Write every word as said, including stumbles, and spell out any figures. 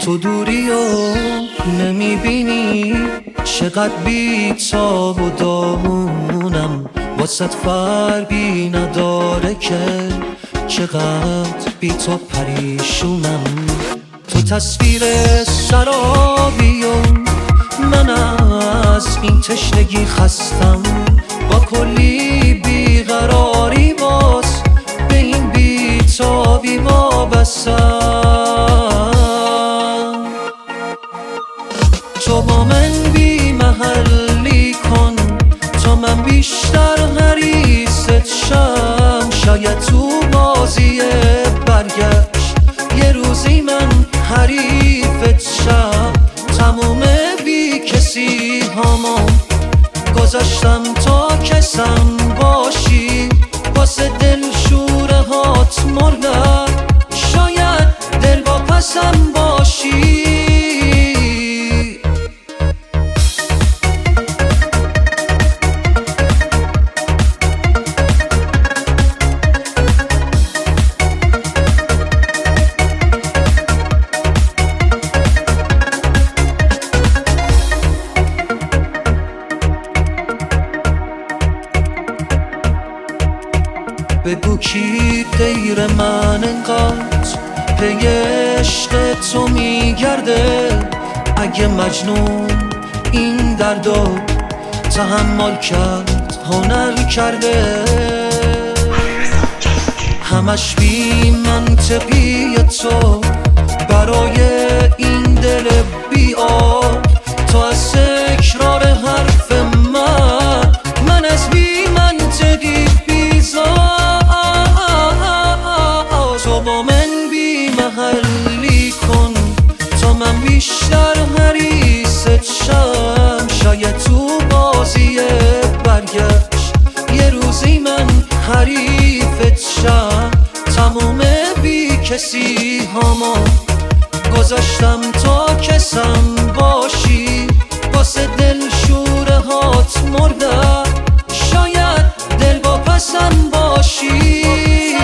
تو دوری و نمیبینی چقدر بی‌تاب و داغونم، واسه فرقی نداره که چقدر بی تو پریشونم. تو تصویر سرابی و من از این تشنگی خستم، با کلی بیقراری باز به این بی‌تابی وابستم. تو با من بی محلی کن تا من بیشتر حریصت شم، شاید تو بازی برگشت یه روزی من حریفت شم. تموم بی کسی هامو گذاشتم تا کسم باشی، واسه دل شوره هات مردم، شاید دل با پسم باشی. بگو کی غیر من انقدر پی عشق تو میگرده، اگه مجنون این دردو تحمل کرد هنر کرده. همش بی منطقی تو برای این دل بی آب، تو از تکرار حرف من من از بی منطقی بیزار. تو با من بی محلی کن تا من بیشتر حریصت شم، شاید تو بازی برگشت یه روزی من حریفت شم. تموم بی کسی هامو گذاشتم تا کسم باشی، واسه دل شوره هات مردم، شاید دل با پسم باشی.